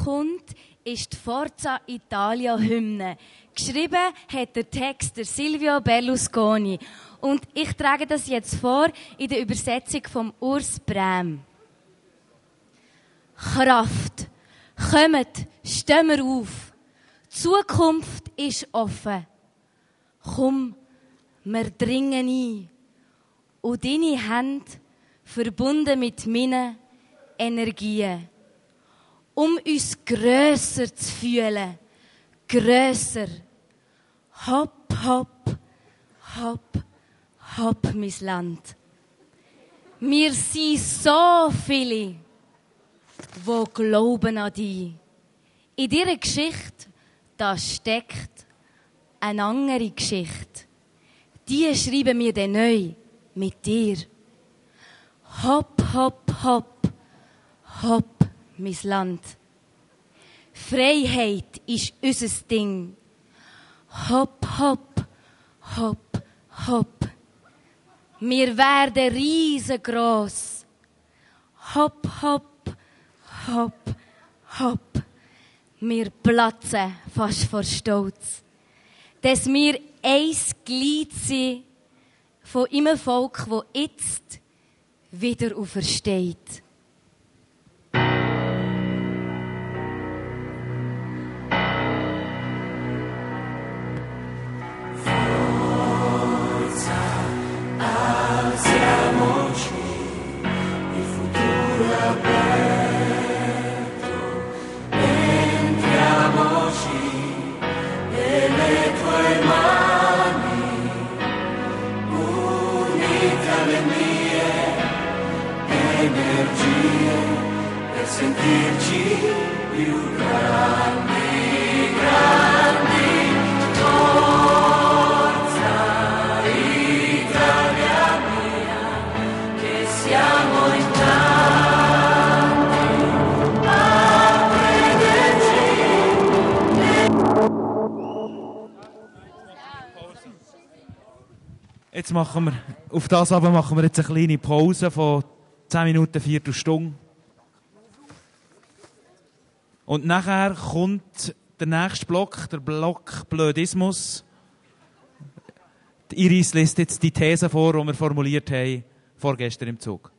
kommt, ist die Forza Italia-Hymne. Geschrieben hat der Text der Silvio Berlusconi. Und ich trage das jetzt vor in der Übersetzung vom Urs Brem. Kraft, kommt, stehen wir auf. Die Zukunft ist offen. Komm, wir dringen ein. Und deine Hände verbunden mit meinen Energien. Um uns grösser zu fühlen. Grösser. Hopp, hopp, hopp, hopp, mein Land. Wir sind so viele, die glauben an dich. In dieser Geschichte, da steckt eine andere Geschichte. Die schreiben wir dann neu mit dir. Hopp, hopp, hopp, hopp, mein Land. Freiheit ist unser Ding. Hopp, hopp, hopp, hopp. Wir werden riesengroß. Hopp, hopp, hopp, hopp. Wir platzen fast vor Stolz. Dass wir ein Glied sind von einem Volk, das jetzt wieder aufersteht. Sentirci più grandi, grandi, forza Italia mia, che siamo in tanti a crederci. Jetzt machen wir, auf das aber machen wir jetzt eine kleine Pause von 10 Minuten, Viertelstunde. Und nachher kommt der nächste Block, der Block Blödismus. Iris liest jetzt die These vor, die wir formuliert haben, vorgestern im Zug.